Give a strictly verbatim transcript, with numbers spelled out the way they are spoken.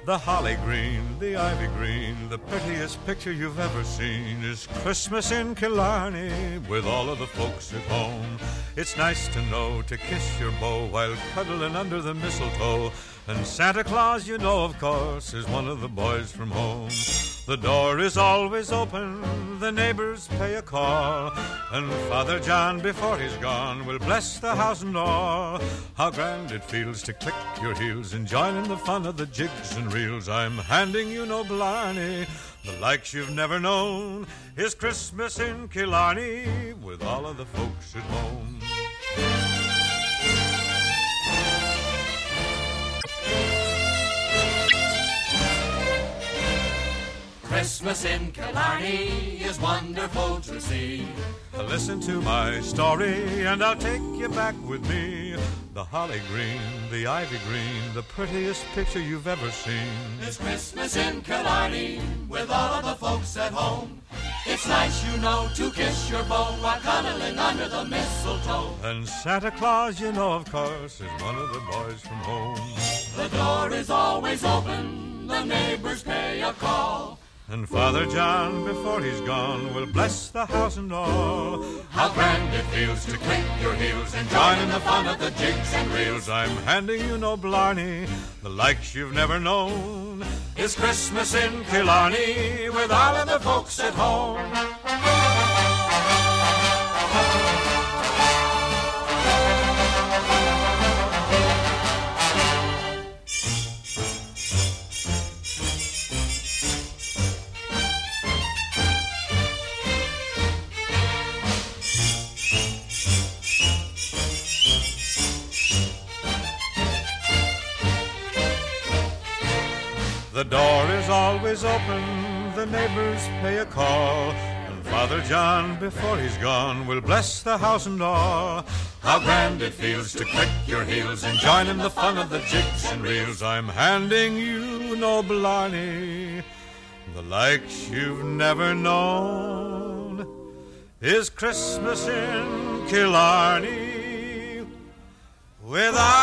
The holly green, the ivy green, the prettiest picture you've ever seen is Christmas in Killarney with all of the folks at home. It's nice to know to kiss your beau while cuddling under the mistletoe. And Santa Claus, you know, of course, is one of the boys from home. The door is always open, the neighbors pay a call, and Father John, before he's gone, will bless the house and all. How grand it feels to click your heels and join in the fun of the jigs and reels. I'm handing you no blarney, the likes you've never known is Christmas in Killarney with all of the folks at home. Christmas in Killarney is wonderful to see. Listen to my story and I'll take you back with me. The holly green, the ivy green, the prettiest picture you've ever seen is Christmas in Killarney with all of the folks at home. It's nice, you know, to kiss your beau while cuddling under the mistletoe. And Santa Claus, you know, of course, is one of the boys from home. The door is always open, the neighbors pay a call, and Father John, before he's gone, will bless the house and all. How grand it feels to click your heels and join in the fun of the jigs and reels. I'm handing you no blarney, the likes you've never known is Christmas in Killarney with all of the folks at home. The door is always open, the neighbors pay a call, and Father John, before he's gone, will bless the house and all. How grand it feels to click your heels and join in the fun of the jigs and reels. I'm handing you no blarney, the likes you've never known is Christmas in Killarney with